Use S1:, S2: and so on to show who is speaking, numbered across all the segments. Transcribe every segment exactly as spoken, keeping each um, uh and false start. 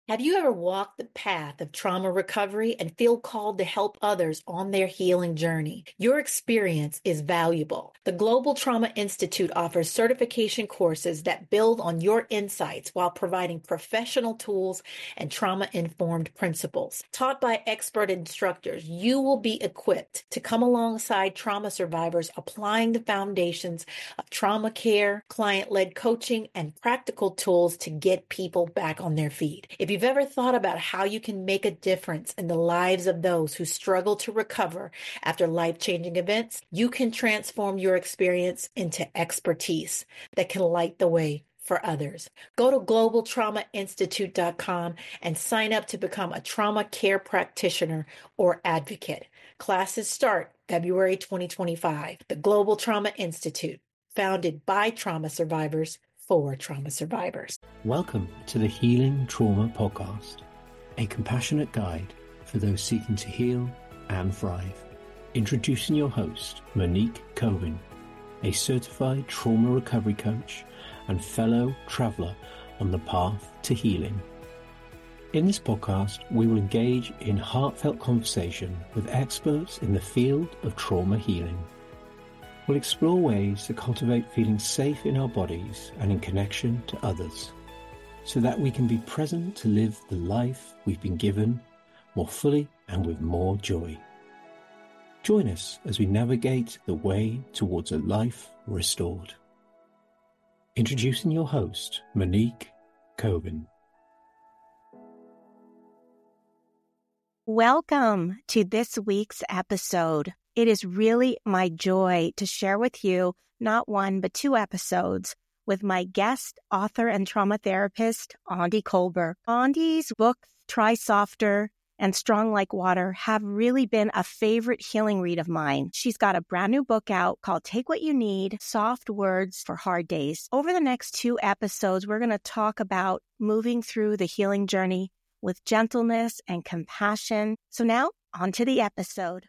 S1: Have you ever walked the path of trauma recovery and feel called to help others on their healing journey? Your experience is valuable. The Global Trauma Institute offers certification courses that build on your insights while providing professional tools and trauma-informed principles. Taught by expert instructors, you will be equipped to come alongside trauma survivors applying the foundations of trauma care, client-led coaching, and practical tools to get people back on their feet. If you've ever thought about how you can make a difference in the lives of those who struggle to recover after life-changing events, you can transform your experience into expertise that can light the way for others. Go to global trauma institute dot com and sign up to become a trauma care practitioner or advocate. Classes start February twenty twenty-five. The Global Trauma Institute, founded by trauma survivors for trauma survivors.
S2: Welcome to the Healing Trauma Podcast, a compassionate guide for those seeking to heal and thrive. Introducing your host, Monique Coven, a certified trauma recovery coach and fellow traveler on the path to healing. In this podcast, we will engage in heartfelt conversation with experts in the field of trauma healing. We'll explore ways to cultivate feeling safe in our bodies and in connection to others, so that we can be present to live the life we've been given more fully and with more joy. Join us as we navigate the way towards a life restored. Introducing your host, Monique Coven.
S3: Welcome to this week's episode. It is really my joy to share with you not one, but two episodes with my guest, author, and trauma therapist, Aundi Kolber. Aundi's books, Try Softer and Strong Like Water, have really been a favorite healing read of mine. She's got a brand new book out called Take What You Need, Soft Words for Hard Days. Over the next two episodes, we're going to talk about moving through the healing journey with gentleness and compassion. So now, on to the episode.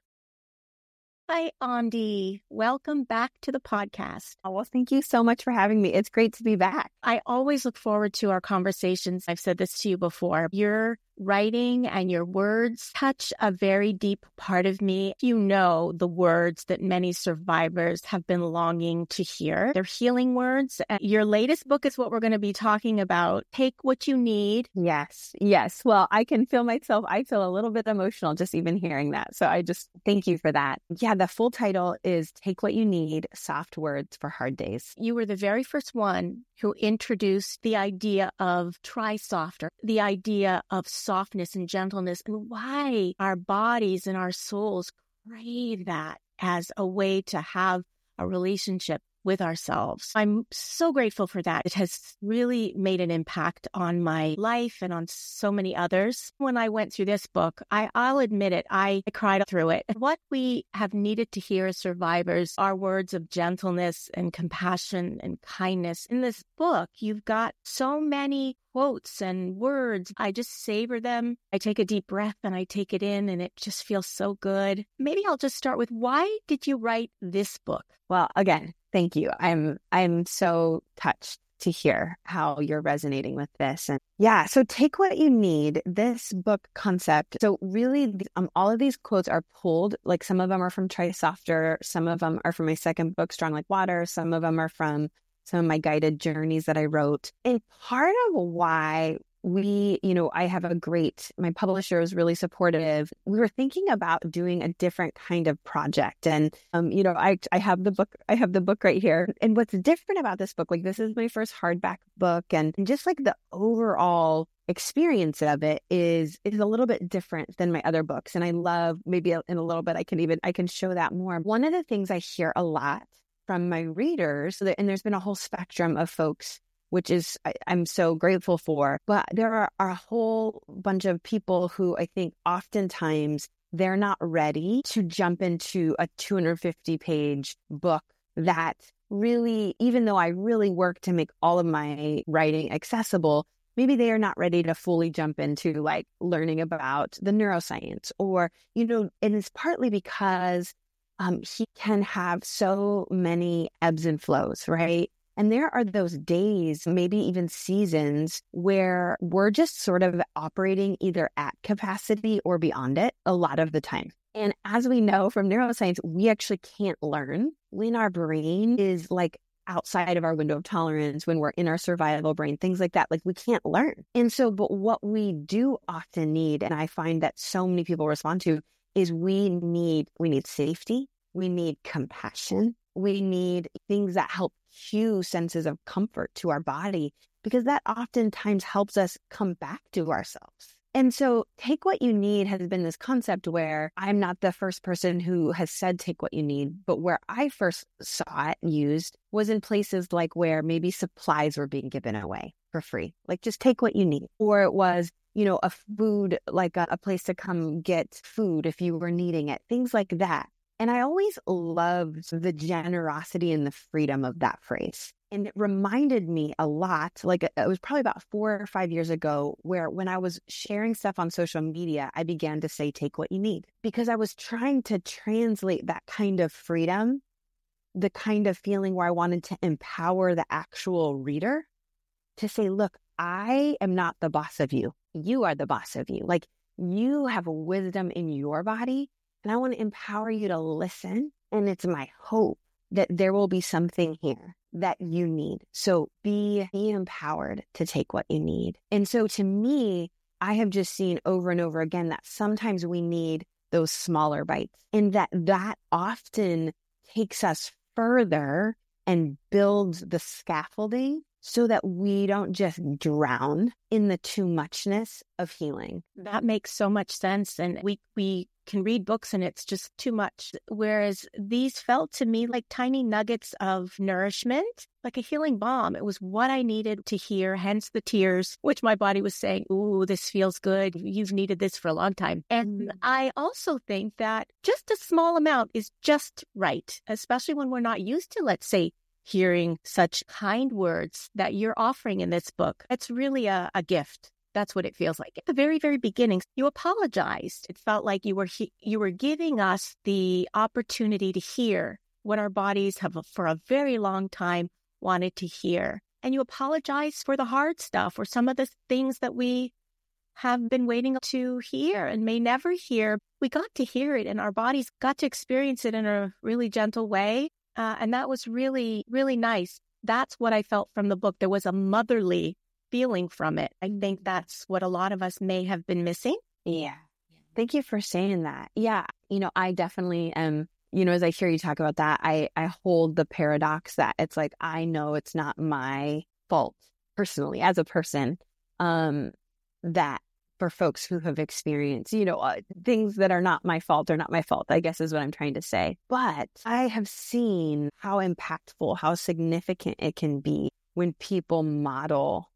S3: Hi, Aundi. Welcome back to the podcast.
S4: Oh, well, thank you so much for having me. It's great to be back.
S3: I always look forward to our conversations. I've said this to you before. Your writing and your words touch a very deep part of me. You know the words that many survivors have been longing to hear. They're healing words. Your latest book is what we're going to be talking about. Take What You Need.
S4: Yes, yes. Well, I can feel myself. I feel a little bit emotional just even hearing that. So I just thank you for that. Yeah, the full title is Take What You Need, Soft Words for Hard Days.
S3: You were the very first one who introduced the idea of try softer, the idea of softness and gentleness, and why our bodies and our souls crave that as a way to have a relationship with ourselves. I'm so grateful for that. It has really made an impact on my life and on so many others. When I went through this book, I, I'll admit it, I cried through it. What we have needed to hear as survivors are words of gentleness and compassion and kindness. In this book, you've got so many quotes and words. I just savor them. I take a deep breath and I take it in, and it just feels so good. Maybe I'll just start with, why did you write this book?
S4: Well, again, thank you. I'm I'm so touched to hear how you're resonating with this. And yeah, so Take What You Need, this book concept. So really, um, all of these quotes are pulled, like some of them are from Try Softer, some of them are from my second book, Strong Like Water, some of them are from some of my guided journeys that I wrote. And part of why we, you know, I have a great, my publisher is really supportive. We were thinking about doing a different kind of project. And, um, you know, I, I have the book, I have the book right here. And what's different about this book, like this is my first hardback book, and, and just like the overall experience of it is, is a little bit different than my other books. And I love, maybe in a little bit, I can even, I can show that more. One of the things I hear a lot from my readers, and there's been a whole spectrum of folks, which is I, I'm so grateful for. But there are, are a whole bunch of people who I think oftentimes they're not ready to jump into a two hundred fifty page book that really, even though I really work to make all of my writing accessible, maybe they are not ready to fully jump into like learning about the neuroscience or, you know, and it's partly because um, he can have so many ebbs and flows, right? And there are those days, maybe even seasons, where we're just sort of operating either at capacity or beyond it a lot of the time. And as we know from neuroscience, we actually can't learn when our brain is like outside of our window of tolerance, when we're in our survival brain, things like that. Like we can't learn. And so, but what we do often need, and I find that so many people respond to, is we need, we need safety. We need compassion. We need things that help cue senses of comfort to our body, because that oftentimes helps us come back to ourselves. And so take what you need has been this concept where I'm not the first person who has said take what you need, but where I first saw it used was in places like where maybe supplies were being given away for free. Like just take what you need. Or it was, you know, a food, like a, a place to come get food if you were needing it, things like that. And I always loved the generosity and the freedom of that phrase. And it reminded me a lot, like it was probably about four or five years ago, where when I was sharing stuff on social media, I began to say, take what you need, because I was trying to translate that kind of freedom, the kind of feeling where I wanted to empower the actual reader to say, look, I am not the boss of you. You are the boss of you. Like you have wisdom in your body, and I want to empower you to listen. And it's my hope that there will be something here that you need. So be, be empowered to take what you need. And so to me, I have just seen over and over again that sometimes we need those smaller bites, and that that often takes us further and builds the scaffolding so that we don't just drown in the too muchness of healing.
S3: That makes so much sense. And we, we can read books and it's just too much. Whereas these felt to me like tiny nuggets of nourishment, like a healing balm. It was what I needed to hear, hence the tears, which my body was saying, ooh, this feels good. You've needed this for a long time. And mm-hmm. I also think that just a small amount is just right, especially when we're not used to, let's say, hearing such kind words that you're offering in this book. It's really a, a gift. That's what it feels like. At the very, very beginning, you apologized. It felt like you were he- you were giving us the opportunity to hear what our bodies have for a very long time wanted to hear. And you apologize for the hard stuff or some of the things that we have been waiting to hear and may never hear. We got to hear it, and our bodies got to experience it in a really gentle way. Uh, and that was really, really nice. That's what I felt from the book. There was a motherly feeling from it. I think that's what a lot of us may have been missing.
S4: Yeah. Thank you for saying that. Yeah. You know, I definitely am, you know, as I hear you talk about that, I, I hold the paradox that it's like, I know it's not my fault personally as a person, um, that for folks who have experienced, you know, uh, things that are not my fault are not my fault, I guess is what I'm trying to say. But I have seen how impactful, how significant it can be when people model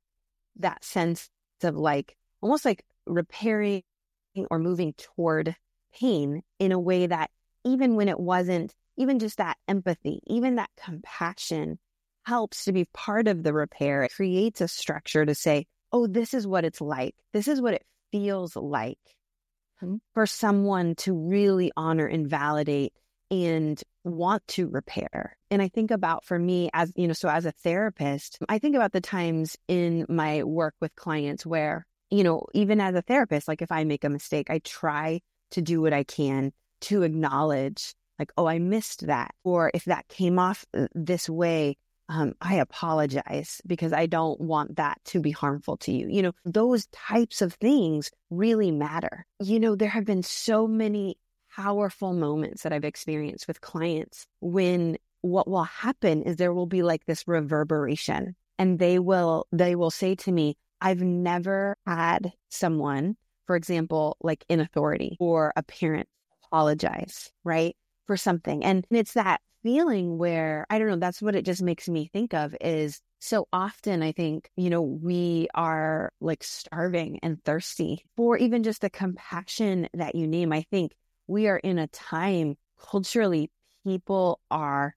S4: that sense of like, almost like repairing or moving toward pain in a way that even when it wasn't, even just that empathy, even that compassion helps to be part of the repair. It creates a structure to say, oh, this is what it's like. This is what it feels like mm-hmm. for someone to really honor and validate and want to repair. And I think about, for me, as you know, so as a therapist, I think about the times in my work with clients where, you know, even as a therapist, like if I make a mistake, I try to do what I can to acknowledge like, oh, I missed that. Or if that came off this way, Um, I apologize because I don't want that to be harmful to you. You know, those types of things really matter. You know, there have been so many powerful moments that I've experienced with clients when what will happen is there will be like this reverberation, and they will, they will say to me, I've never had someone, for example, like in authority or a parent apologize, right, for something. And it's that feeling where, I don't know, that's what it just makes me think of is so often I think, you know, we are like starving and thirsty for even just the compassion that you name. I think we are in a time culturally, people are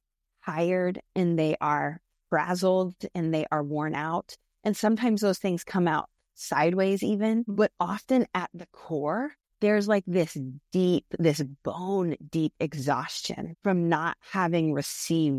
S4: tired and they are frazzled and they are worn out. And sometimes those things come out sideways even, but often at the core, there's like this deep, this bone deep exhaustion from not having received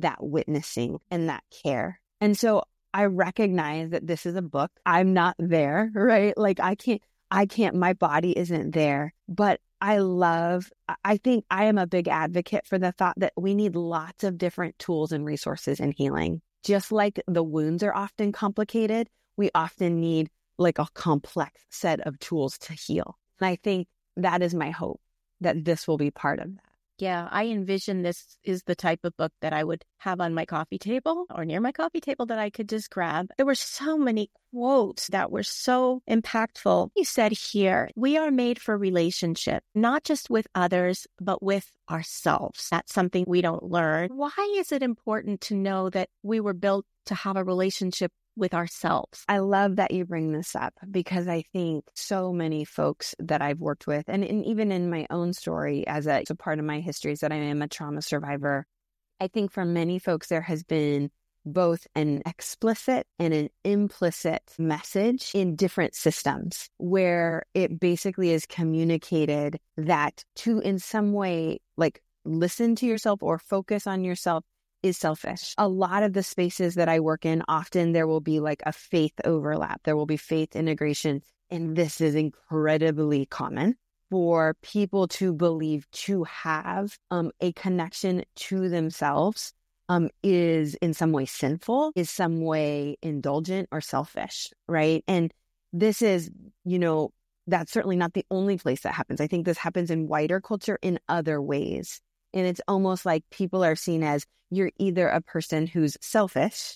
S4: that witnessing and that care. And so I recognize that this is a book. I'm not there, right? Like I can't, I can't, my body isn't there, but I love, I think I am a big advocate for the thought that we need lots of different tools and resources in healing. Just like the wounds are often complicated, we often need like a complex set of tools to heal. And I think that is my hope, that this will be part of that.
S3: Yeah, I envision this is the type of book that I would have on my coffee table or near my coffee table that I could just grab. There were so many quotes that were so impactful. You said here, we are made for relationship, not just with others, but with ourselves. That's something we don't learn. Why is it important to know that we were built to have a relationship with ourselves?
S4: I love that you bring this up because I think so many folks that I've worked with, and, and even in my own story as a, a part of my history is that I am a trauma survivor. I think for many folks, there has been both an explicit and an implicit message in different systems where it basically is communicated that to in some way, like listen to yourself or focus on yourself is selfish. A lot of the spaces that I work in, often there will be like a faith overlap. There will be faith integration. And this is incredibly common for people to believe to have um, a connection to themselves um, is in some way sinful, is some way indulgent or selfish, right? And this is, you know, that's certainly not the only place that happens. I think this happens in wider culture in other ways. And it's almost like people are seen as you're either a person who's selfish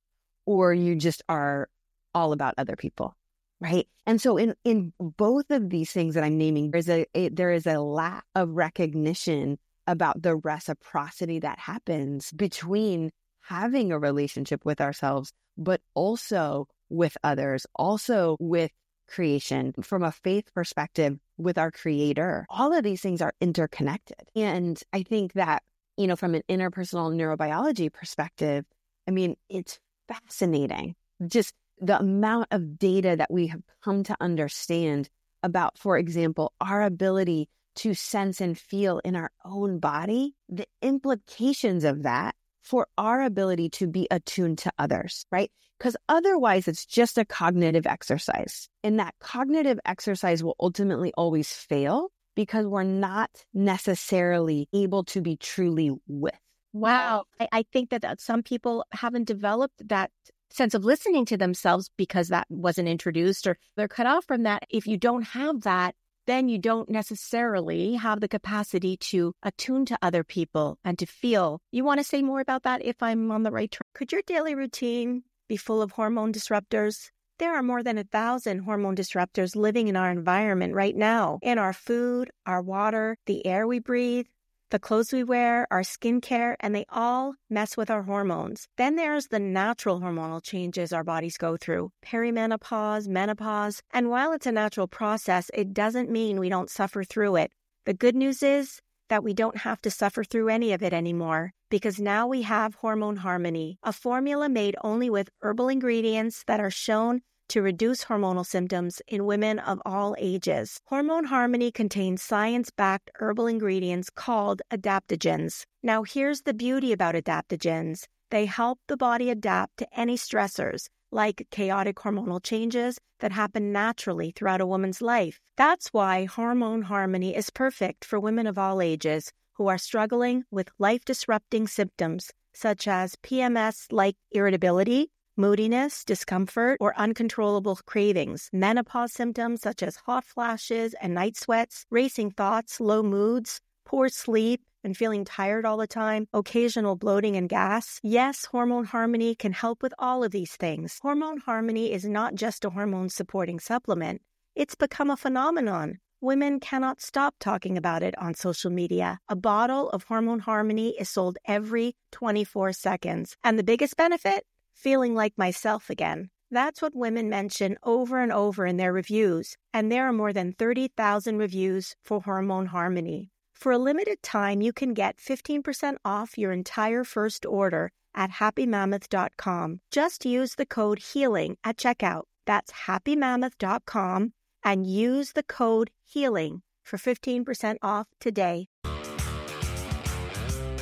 S4: or you just are all about other people, right? And so in, in both of these things that I'm naming, there's a, a there is a lack of recognition about the reciprocity that happens between having a relationship with ourselves, but also with others, also with creation, from a faith perspective with our creator. All of these things are interconnected. And I think that, you know, from an interpersonal neurobiology perspective, I mean, it's fascinating. Just the amount of data that we have come to understand about, for example, our ability to sense and feel in our own body, the implications of that for our ability to be attuned to others, right? Because otherwise it's just a cognitive exercise. And that cognitive exercise will ultimately always fail because we're not necessarily able to be truly with.
S3: Wow. I, I think that, that some people haven't developed that sense of listening to themselves because that wasn't introduced or they're cut off from that. If you don't have that, then you don't necessarily have the capacity to attune to other people and to feel. You want to say more about that if I'm on the right track? Could your daily routine be full of hormone disruptors? There are more than a thousand hormone disruptors living in our environment right now, in our food, our water, the air we breathe, the clothes we wear, our skincare, and they all mess with our hormones. Then there's the natural hormonal changes our bodies go through, perimenopause, menopause, and while it's a natural process, it doesn't mean we don't suffer through it. The good news is that we don't have to suffer through any of it anymore, because now we have Hormone Harmony, a formula made only with herbal ingredients that are shown to reduce hormonal symptoms in women of all ages. Hormone Harmony contains science-backed herbal ingredients called adaptogens. Now, here's the beauty about adaptogens. They help the body adapt to any stressors, like chaotic hormonal changes that happen naturally throughout a woman's life. That's why Hormone Harmony is perfect for women of all ages who are struggling with life-disrupting symptoms, such as P M S-like irritability, moodiness, discomfort, or uncontrollable cravings, menopause symptoms such as hot flashes and night sweats, racing thoughts, low moods, poor sleep, and feeling tired all the time, occasional bloating and gas. Yes, Hormone Harmony can help with all of these things. Hormone Harmony is not just a hormone-supporting supplement. It's become a phenomenon. Women cannot stop talking about it on social media. A bottle of Hormone Harmony is sold every twenty-four seconds. And the biggest benefit? Feeling like myself again. That's what women mention over and over in their reviews, and there are more than thirty thousand reviews for Hormone Harmony. For a limited time, you can get fifteen percent off your entire first order at happy mammoth dot com. Just use the code HEALING at checkout. That's happy mammoth dot com and use the code HEALING for fifteen percent off today.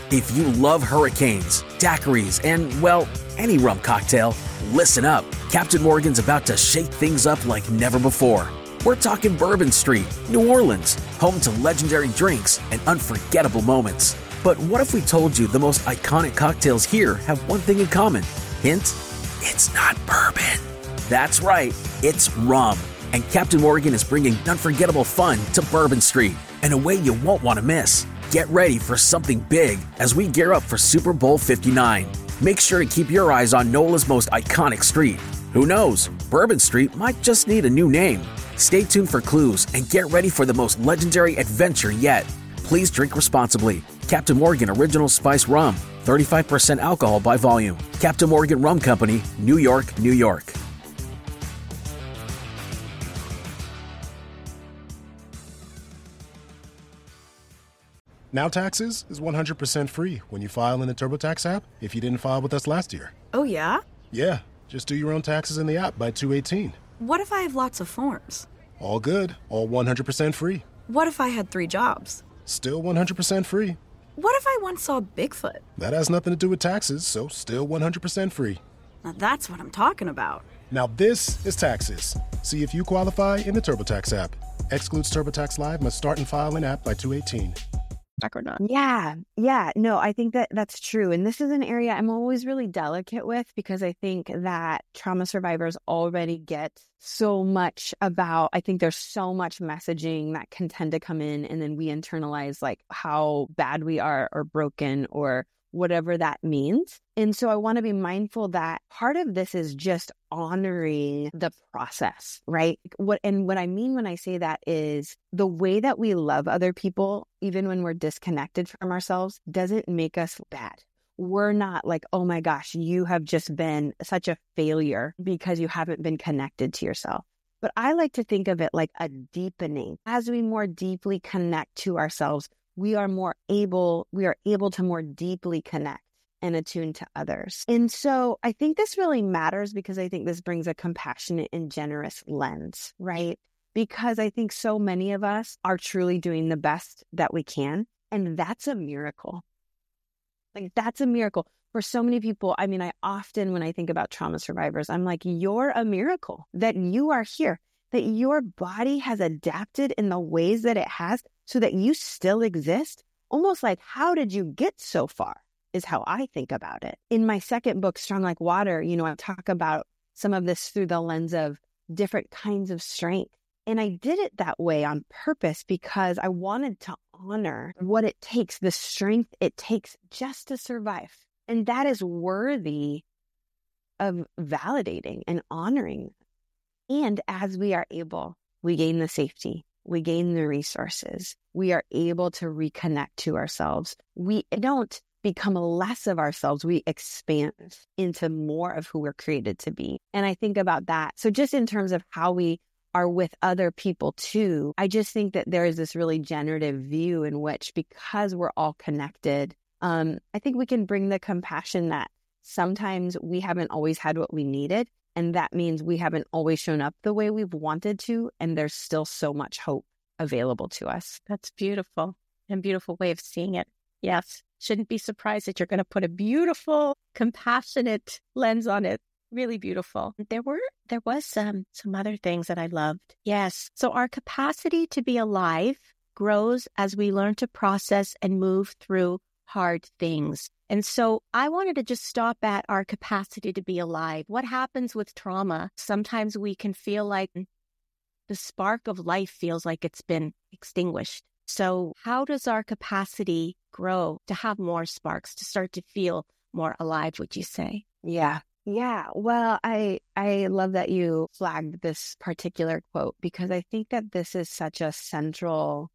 S5: If you love hurricanes, daiquiris, and, well, any rum cocktail, listen up. Captain Morgan's about to shake things up like never before. We're talking Bourbon Street, New Orleans, home to legendary drinks and unforgettable moments. But what if we told you the most iconic cocktails here have one thing in common? Hint, it's not bourbon. That's right, it's rum. And Captain Morgan is bringing unforgettable fun to Bourbon Street in a way you won't want to miss. Get ready for something big as we gear up for Super Bowl fifty-nine. Make sure to keep your eyes on NOLA's most iconic street. Who knows, Bourbon Street might just need a new name. Stay tuned for clues and get ready for the most legendary adventure yet. Please drink responsibly. Captain Morgan Original Spice Rum, thirty-five percent alcohol by volume. Captain Morgan Rum Company, New York, New York.
S6: Now Taxes is one hundred percent free when you file in the TurboTax app if you didn't file with us last year.
S7: Oh, yeah?
S6: Yeah, just do your own taxes in the app by two eighteen.
S7: What if I have lots of forms?
S6: All good, all one hundred percent free.
S7: What if I had three jobs?
S6: Still one hundred percent free.
S7: What if I once saw Bigfoot?
S6: That has nothing to do with taxes, so still one hundred percent free.
S7: Now that's what I'm talking about.
S6: Now this is Taxes. See if you qualify in the TurboTax app. Excludes TurboTax Live, must start and file in app by two eighteen.
S3: Or not.
S4: Yeah. Yeah. No, I think that that's true. And this is an area I'm always really delicate with because I think that trauma survivors already get so much about, I think there's so much messaging that can tend to come in and then we internalize like how bad we are or broken or whatever that means. And so I want to be mindful that part of this is just honoring the process, right? What and what I mean when I say that is the way that we love other people, even when we're disconnected from ourselves, doesn't make us bad. We're not like, oh my gosh, you have just been such a failure because you haven't been connected to yourself. But I like to think of it like a deepening. As we more deeply connect to ourselves, we are more able, we are able to more deeply connect and attune to others. And so I think this really matters because I think this brings a compassionate and generous lens, right? Because I think so many of us are truly doing the best that we can. And that's a miracle. Like that's a miracle for so many people. I mean, I often, when I think about trauma survivors, I'm like, you're a miracle that you are here, that your body has adapted in the ways that it has so that you still exist. Almost like, how did you get so far is how I think about it. In my second book, Strong Like Water, you know, I talk about some of this through the lens of different kinds of strength. And I did it that way on purpose because I wanted to honor what it takes, the strength it takes just to survive. And that is worthy of validating and honoring. And as we are able, we gain the safety, we gain the resources, we are able to reconnect to ourselves. We don't become less of ourselves, we expand into more of who we're created to be. And I think about that. So just in terms of how we are with other people too, I just think that there is this really generative view in which, because we're all connected, um, I think we can bring the compassion that sometimes we haven't always had what we needed. And that means we haven't always shown up the way we've wanted to. And there's still so much hope available to us.
S3: That's beautiful and beautiful way of seeing it. Yes. Shouldn't be surprised that you're going to put a beautiful, compassionate lens on it. Really beautiful. There were, there was um, some other things that I loved. Yes. So our capacity to be alive grows as we learn to process and move through hard things. And so I wanted to just stop at our capacity to be alive. What happens with trauma? Sometimes we can feel like the spark of life feels like it's been extinguished. So how does our capacity grow to have more sparks, to start to feel more alive, would you say?
S4: Yeah. Yeah. Well, I I love that you flagged this particular quote because I think that this is such a central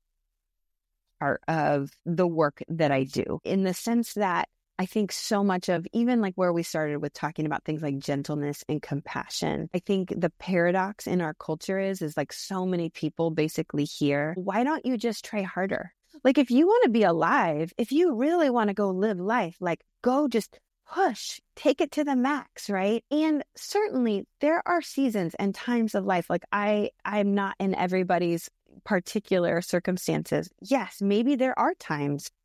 S4: part of the work that I do, in the sense that I think so much of even like where we started with talking about things like gentleness and compassion. I think the paradox in our culture is, is like so many people basically hear, why don't you just try harder? Like if you want to be alive, if you really want to go live life, like go just push, take it to the max, right? And certainly there are seasons and times of life. Like I, I'm not in everybody's particular circumstances. Yes, maybe there are times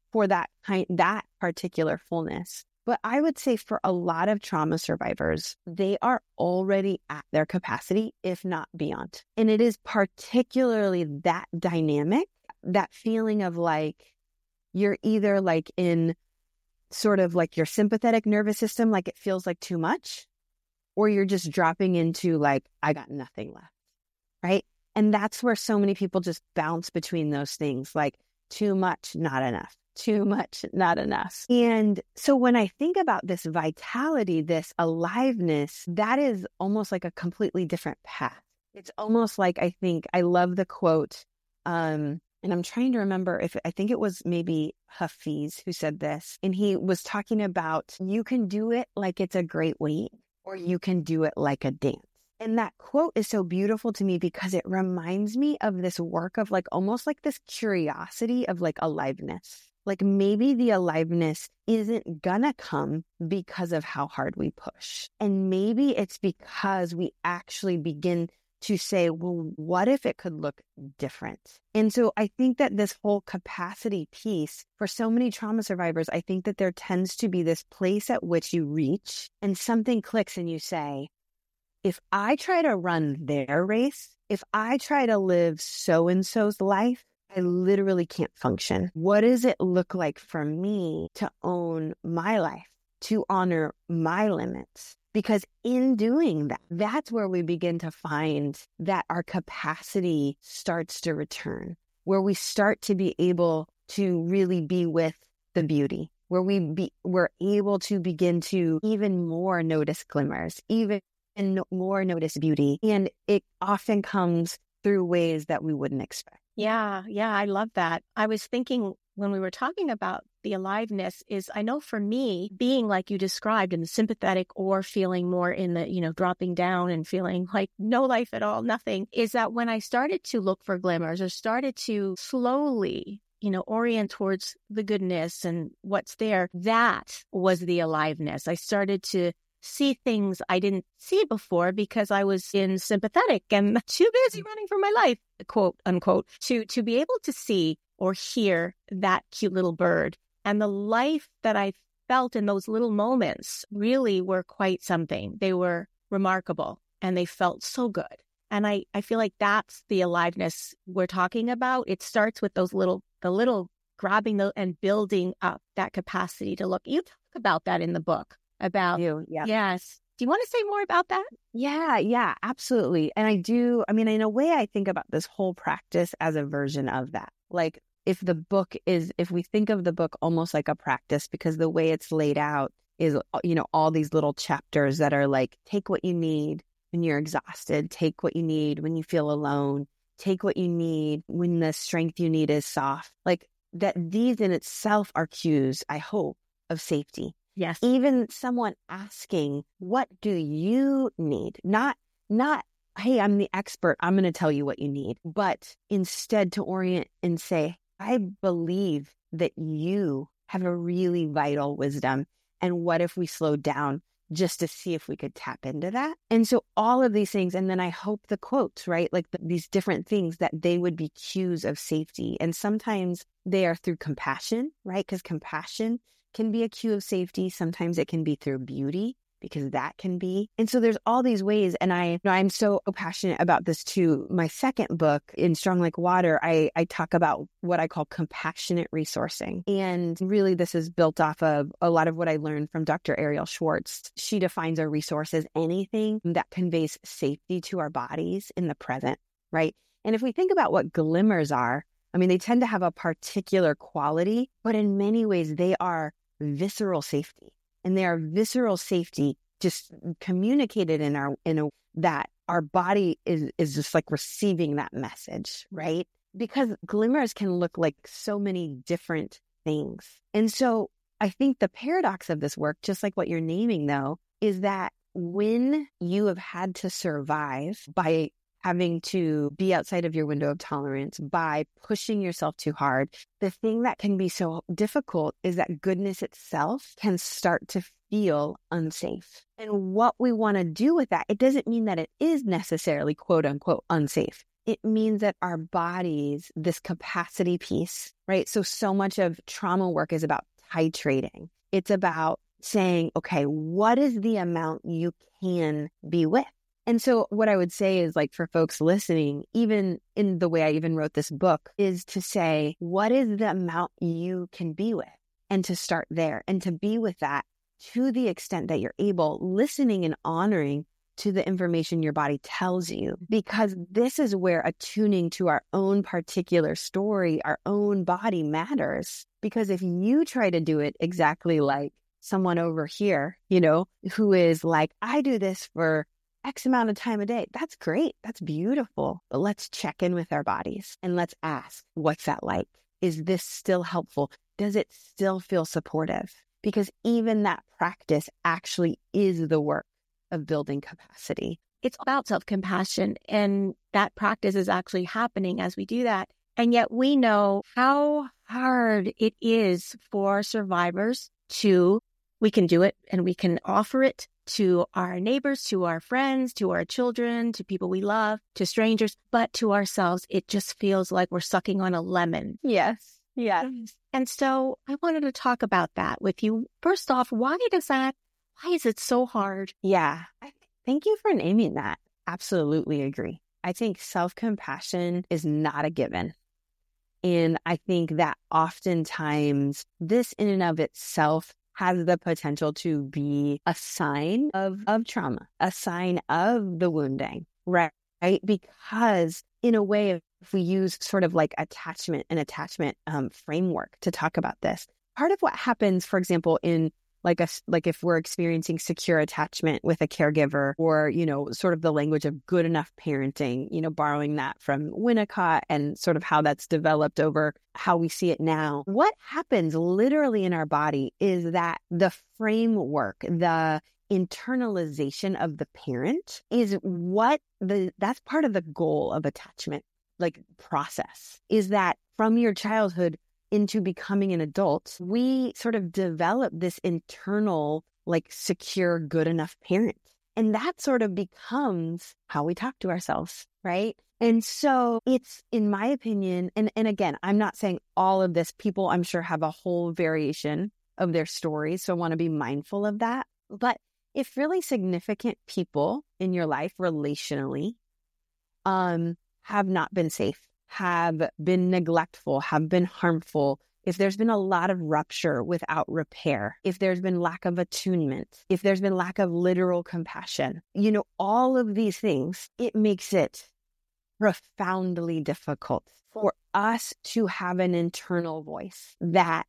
S4: for that kind, that particular fullness. But I would say for a lot of trauma survivors, they are already at their capacity, if not beyond. And it is particularly that dynamic, that feeling of like, you're either like in sort of like your sympathetic nervous system, like it feels like too much, or you're just dropping into like, I got nothing left, right? And that's where so many people just bounce between those things, like too much, not enough. Too much, not enough. And so when I think about this vitality, this aliveness, that is almost like a completely different path. It's almost like, I think, I love the quote, um, and I'm trying to remember if, I think it was maybe Hafiz who said this, and he was talking about, you can do it like it's a great weight, or you can do it like a dance. And that quote is so beautiful to me because it reminds me of this work of like, almost like this curiosity of like aliveness. Like maybe the aliveness isn't gonna come because of how hard we push. And maybe it's because we actually begin to say, well, what if it could look different? And so I think that this whole capacity piece for so many trauma survivors, I think that there tends to be this place at which you reach and something clicks and you say, if I try to run their race, if I try to live so-and-so's life, I literally can't function. What does it look like for me to own my life, to honor my limits? Because in doing that, that's where we begin to find that our capacity starts to return, where we start to be able to really be with the beauty, where we be, we're able to begin to even more notice glimmers, even more notice beauty. And it often comes through ways that we wouldn't expect.
S3: Yeah, yeah, I love that. I was thinking when we were talking about the aliveness is, I know for me, being like you described in the sympathetic or feeling more in the, you know, dropping down and feeling like no life at all, nothing, is that when I started to look for glimmers or started to slowly, you know, orient towards the goodness and what's there, that was the aliveness. I started to see things I didn't see before because I was in sympathetic and too busy running for my life, quote unquote, to, to be able to see or hear that cute little bird. And the life that I felt in those little moments really were quite something. They were remarkable and they felt so good. And I, I feel like that's the aliveness we're talking about. It starts with those little, the little grabbing the, and building up that capacity to look. You talk about that in the book. About
S4: you, yeah.
S3: Yes. Do you want to say more about that?
S4: Yeah, yeah, absolutely. And I do, I mean, in a way, I think about this whole practice as a version of that. Like if the book is, if we think of the book almost like a practice, because the way it's laid out is, you know, all these little chapters that are like, take what you need when you're exhausted, take what you need when you feel alone, take what you need when the strength you need is soft. Like that, these in itself are cues, I hope, of safety.
S3: Yes.
S4: Even someone asking, what do you need? Not, not, hey, I'm the expert, I'm going to tell you what you need. But instead to orient and say, I believe that you have a really vital wisdom. And what if we slowed down just to see if we could tap into that? And so all of these things, and then I hope the quotes, right? Like the, these different things that they would be cues of safety. And sometimes they are through compassion, right? Because compassion can be a cue of safety. Sometimes it can be through beauty, because that can be. And so there's all these ways. And I, you know, I'm so passionate about this too. My second book, In Strong Like Water, I, I talk about what I call compassionate resourcing. And really this is built off of a lot of what I learned from Doctor Ariel Schwartz. She defines a resource as anything that conveys safety to our bodies in the present, right? And if we think about what glimmers are, I mean, they tend to have a particular quality, but in many ways they are visceral safety. And they are visceral safety just communicated in our, in a, that our body is, is just like receiving that message, right? Because glimmers can look like so many different things. And so I think the paradox of this work, just like what you're naming though, is that when you have had to survive by having to be outside of your window of tolerance, by pushing yourself too hard, the thing that can be so difficult is that goodness itself can start to feel unsafe. And what we want to do with that, it doesn't mean that it is necessarily quote unquote unsafe. it means that our bodies, this capacity piece, right? So, so much of trauma work is about titrating. It's about saying, okay, what is the amount you can be with? And so what I would say is, like, for folks listening, even in the way I even wrote this book, is to say, what is the amount you can be with? And to start there and to be with that to the extent that you're able, listening and honoring to the information your body tells you, because this is where attuning to our own particular story, our own body matters. Because if you try to do it exactly like someone over here, you know, who is like, I do this for X amount of time a day, that's great. That's beautiful. But let's check in with our bodies and let's ask, what's that like? Is this still helpful? Does it still feel supportive? Because even that practice actually is the work of building capacity.
S3: It's about self-compassion, and that practice is actually happening as we do that. And yet we know how hard it is for survivors to, we can do it and we can offer it to our neighbors, to our friends, to our children, to people we love, to strangers, but to ourselves, it just feels like we're sucking on a lemon.
S4: Yes. Yes.
S3: And so I wanted to talk about that with you. First off, why does that, why is it so hard?
S4: Yeah. I, thank you for naming that. Absolutely agree. I think self-compassion is not a given. And I think that oftentimes this in and of itself has the potential to be a sign of, of trauma, a sign of the wounding, right? right? Because in a way, if we use sort of like attachment and attachment um, framework to talk about this, part of what happens, for example, in like a, like if we're experiencing secure attachment with a caregiver, or, you know, sort of the language of good enough parenting, you know, borrowing that from Winnicott and sort of how that's developed over how we see it now. What happens literally in our body is that the framework, the internalization of the parent is what the, that's part of the goal of attachment, like process, is that from your childhood into becoming an adult, we sort of develop this internal, like, secure, good enough parent. And that sort of becomes how we talk to ourselves, right? And so it's, in my opinion, and, and again, I'm not saying all of this, people I'm sure have a whole variation of their stories, so I want to be mindful of that. But if really significant people in your life relationally um, have not been safe, have been neglectful, have been harmful, if there's been a lot of rupture without repair, if there's been lack of attunement, if there's been lack of literal compassion, you know, all of these things, it makes it profoundly difficult for us to have an internal voice that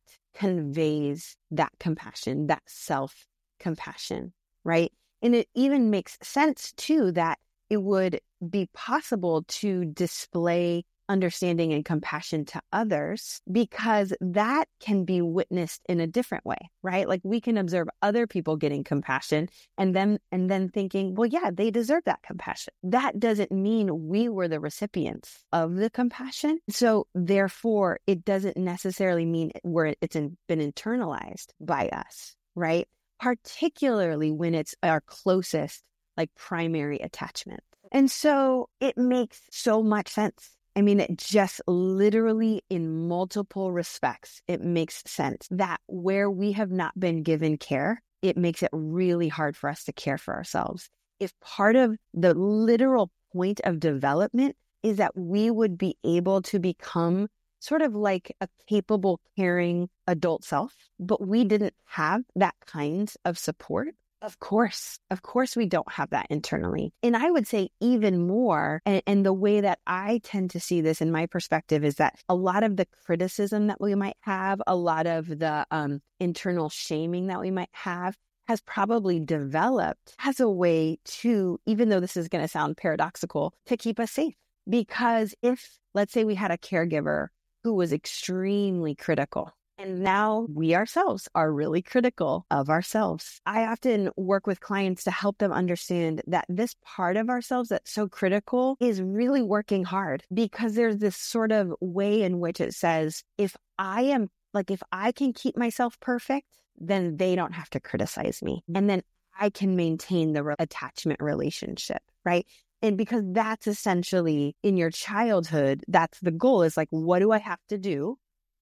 S4: conveys that compassion, that self-compassion, right? And it even makes sense, too, that it would be possible to display understanding and compassion to others, because that can be witnessed in a different way, right? Like we can observe other people getting compassion and then and then thinking, well, yeah, they deserve that compassion. That doesn't mean we were the recipients of the compassion. So therefore, it doesn't necessarily mean where it's in, been internalized by us, right? Particularly when it's our closest, like, primary attachment. And so it makes so much sense. I mean, it just literally, in multiple respects, it makes sense that where we have not been given care, it makes it really hard for us to care for ourselves. If part of the literal point of development is that we would be able to become sort of like a capable, caring adult self, but we didn't have that kind of support, Of course, of course we don't have that internally. And I would say even more, and, and the way that I tend to see this in my perspective is that a lot of the criticism that we might have, a lot of the um, internal shaming that we might have has probably developed as a way to, even though this is going to sound paradoxical, to keep us safe. Because if, let's say we had a caregiver who was extremely critical, and now we ourselves are really critical of ourselves. I often work with clients to help them understand that this part of ourselves that's so critical is really working hard, because there's this sort of way in which it says, if I am, like, if I can keep myself perfect, then they don't have to criticize me. And then I can maintain the re- attachment relationship, right? And because that's essentially in your childhood, that's the goal, is like, what do I have to do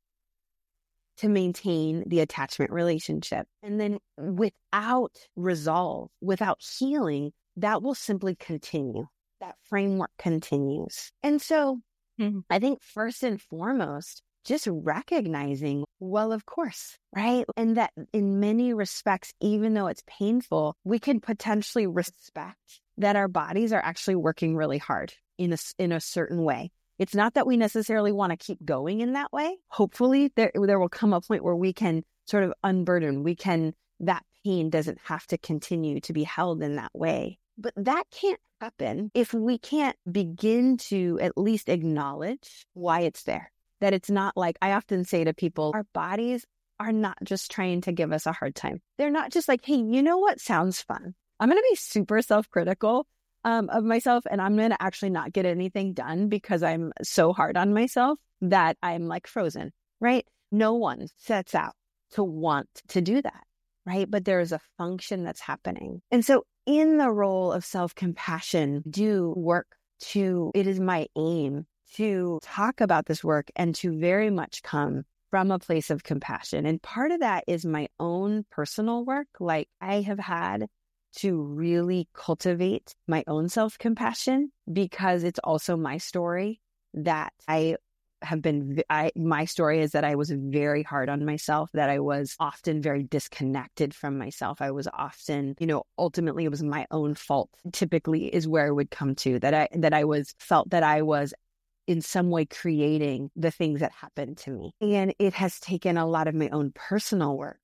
S4: to maintain the attachment relationship? And then without resolve, without healing, that will simply continue. That framework continues. And so mm-hmm. I think first and foremost, just recognizing, well, of course, right? And that in many respects, even though it's painful, we can potentially respect that our bodies are actually working really hard in a, in a certain way. It's not that we necessarily want to keep going in that way. Hopefully there, there will come a point where we can sort of unburden, we can, that pain doesn't have to continue to be held in that way. But that can't happen if we can't begin to at least acknowledge why it's there. That it's not like, I often say to people, our bodies are not just trying to give us a hard time. They're not just like, hey, you know what sounds fun? I'm going to be super self-critical um, of myself, and I'm going to actually not get anything done because I'm so hard on myself that I'm like frozen, right? No one sets out to want to do that, right? But there is a function that's happening. And so in the role of self-compassion, do work to, it is my aim to talk about this work and to very much come from a place of compassion. And part of that is my own personal work. Like, I have had to really cultivate my own self-compassion because it's also my story that I have been, I, my story is that I was very hard on myself, that I was often very disconnected from myself. I was often, you know, ultimately it was my own fault, typically is where I would come to, that I, that I was, felt that I was in some way creating the things that happened to me. And it has taken a lot of my own personal work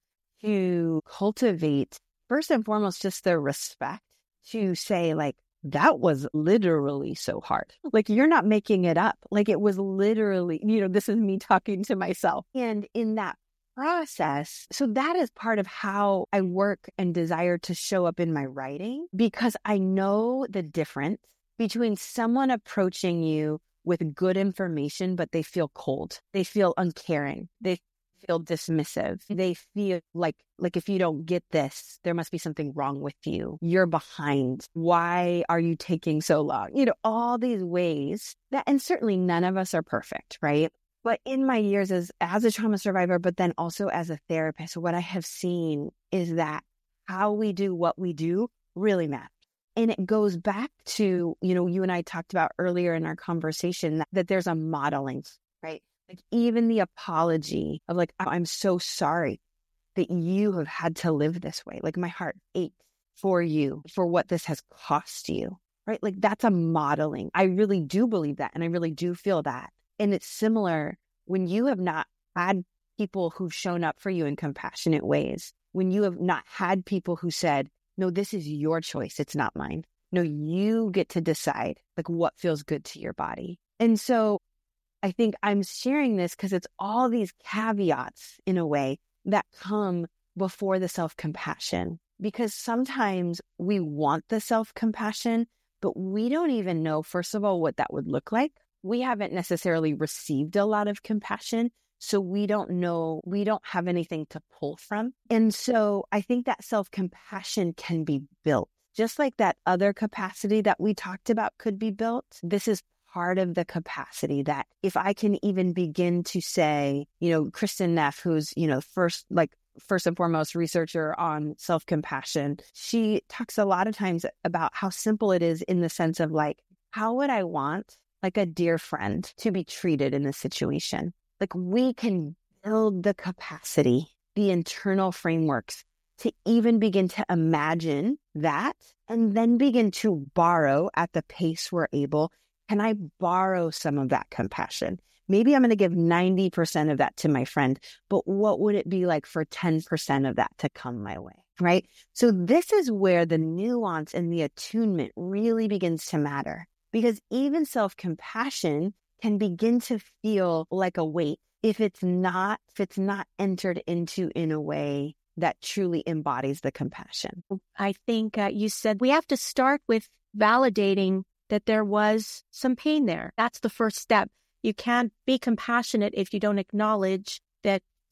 S4: to cultivate, first and foremost, just the respect to say, like, that was literally so hard. Like, you're not making it up. Like, it was literally, you know, this is me talking to myself. And in that process, so that is part of how I work and desire to show up in my writing, because I know the difference between someone approaching you with good information, but they feel cold. They feel uncaring. They feel dismissive. They feel like, like if you don't get this, there must be something wrong with you. You're behind. Why are you taking so long? You know, all these ways that, and certainly none of us are perfect, right? But in my years as, as a trauma survivor, but then also as a therapist, what I have seen is that how we do what we do really matters. And it goes back to, you know, you and I talked about earlier in our conversation that, that there's a modeling, right? Like, even the apology of like, I'm so sorry that you have had to live this way. Like, my heart aches for you, for what this has cost you, right? Like, that's a modeling. I really do believe that. And I really do feel that. And it's similar when you have not had people who've shown up for you in compassionate ways, when you have not had people who said, no, this is your choice. It's not mine. No, you get to decide like what feels good to your body. And so I think I'm sharing this because it's all these caveats in a way that come before the self-compassion, because sometimes we want the self-compassion, but we don't even know, first of all, what that would look like. We haven't necessarily received a lot of compassion. So we don't know, we don't have anything to pull from. And so I think that self-compassion can be built. Just like that other capacity that we talked about could be built, this is part of the capacity that if I can even begin to say, you know, Kristin Neff, who's, you know, first, like first and foremost researcher on self-compassion, she talks a lot of times about how simple it is in the sense of like, how would I want like a dear friend to be treated in this situation? Like, we can build the capacity, the internal frameworks to even begin to imagine that, and then begin to borrow at the pace we're able. Can I borrow some of that compassion? Maybe I'm going to give ninety percent of that to my friend, but what would it be like for ten percent of that to come my way, right? So this is where the nuance and the attunement really begins to matter, because even self-compassion can begin to feel like a weight if it's not, if it's not entered into in a way that truly embodies the compassion.
S3: I think uh, you said we have to start with validating that there was some pain there. That's the first step. You can't be compassionate if you don't acknowledge that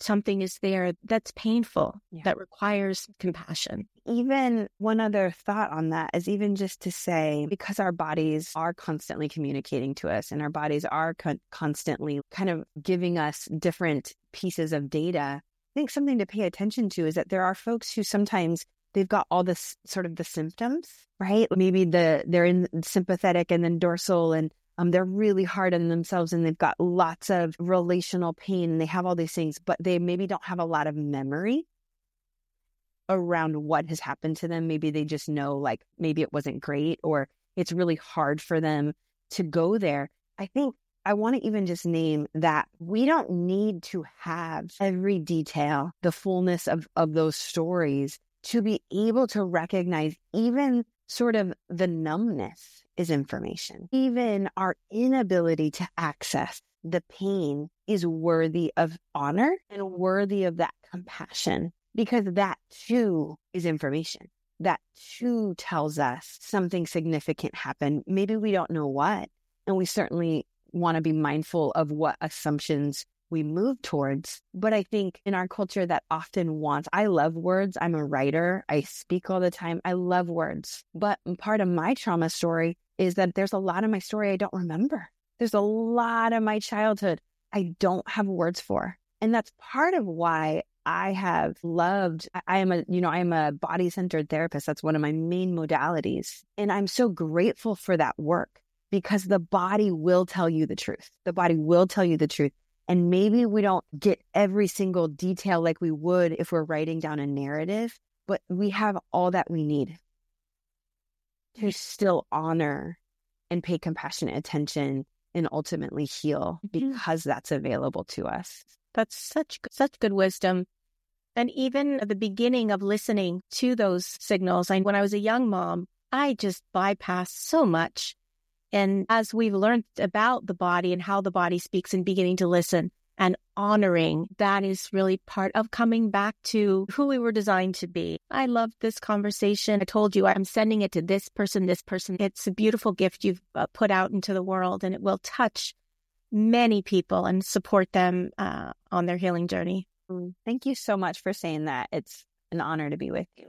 S3: something is there that's painful,
S4: Yeah.
S3: that requires compassion.
S4: Even one other thought on that is even just to say, because our bodies are constantly communicating to us and our bodies are con- constantly kind of giving us different pieces of data, I think something to pay attention to is that there are folks who sometimes they've got all this sort of the symptoms, right? Maybe the they're in sympathetic and then dorsal, and um, they're really hard on themselves and they've got lots of relational pain and they have all these things, but they maybe don't have a lot of memory around what has happened to them. Maybe they just know, like, maybe it wasn't great or it's really hard for them to go there. I think I want to even just name that we don't need to have every detail, the fullness of, of those stories to be able to recognize even sort of the numbness is information. Even our inability to access the pain is worthy of honor and worthy of that compassion, because that too is information. That too tells us something significant happened. Maybe we don't know what, and we certainly want to be mindful of what assumptions we move towards. But I think in our culture that often wants, I love words. I'm a writer. I speak all the time. I love words. But part of my trauma story is that there's a lot of my story I don't remember. There's a lot of my childhood I don't have words for. And that's part of why I have loved, I am a, you know, I am a body-centered therapist. That's one of my main modalities. And I'm so grateful for that work, because the body will tell you the truth. The body will tell you the truth. And maybe we don't get every single detail like we would if we're writing down a narrative, but we have all that we need to still honor and pay compassionate attention and ultimately heal, because that's available to us.
S3: That's such such good wisdom. And even at the beginning of listening to those signals, I, when I was a young mom, I just bypassed so much. And as we've learned about the body and how the body speaks and beginning to listen and honoring, that is really part of coming back to who we were designed to be. I loved this conversation. I told you I'm sending it to this person, this person. It's a beautiful gift you've uh, put out into the world, and it will touch many people and support them uh, on their healing journey.
S4: Thank you so much for saying that. It's an honor to be with you.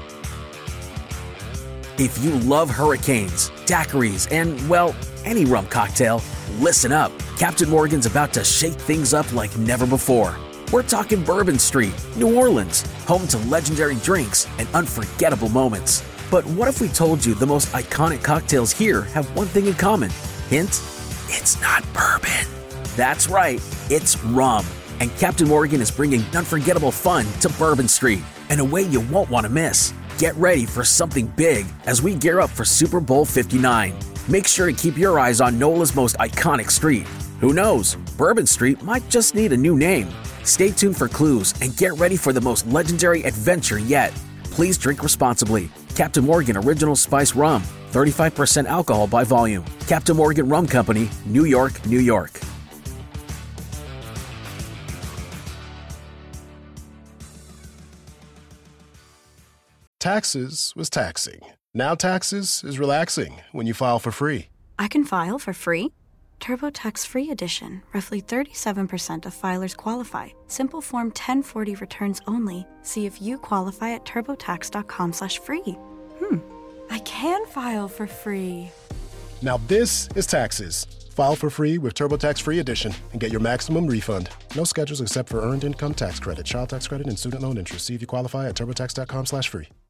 S5: If you love hurricanes, daiquiris, and, well, any rum cocktail, listen up. Captain Morgan's about to shake things up like never before. We're talking Bourbon Street, New Orleans, home to legendary drinks and unforgettable moments. But what if we told you the most iconic cocktails here have one thing in common? Hint, it's not bourbon. That's right, it's rum. And Captain Morgan is bringing unforgettable fun to Bourbon Street in a way you won't want to miss. Get ready for something big as we gear up for Super Bowl fifty-nine. Make sure to keep your eyes on NOLA's most iconic street. Who knows, Bourbon Street might just need a new name. Stay tuned for clues and get ready for the most legendary adventure yet. Please drink responsibly. Captain Morgan Original Spice Rum, thirty-five percent alcohol by volume. Captain Morgan Rum Company, New York, New York.
S6: Taxes was taxing. Now taxes is relaxing when you file for free.
S7: I can file for free? TurboTax Free Edition. Roughly thirty-seven percent of filers qualify. Simple Form ten forty returns only. See if you qualify at turbotax.com slash free. Hmm. I can file for free.
S6: Now this is taxes. File for free with TurboTax Free Edition and get your maximum refund. No schedules except for earned income tax credit, child tax credit, and student loan interest. See if you qualify at turbotax.com slash free.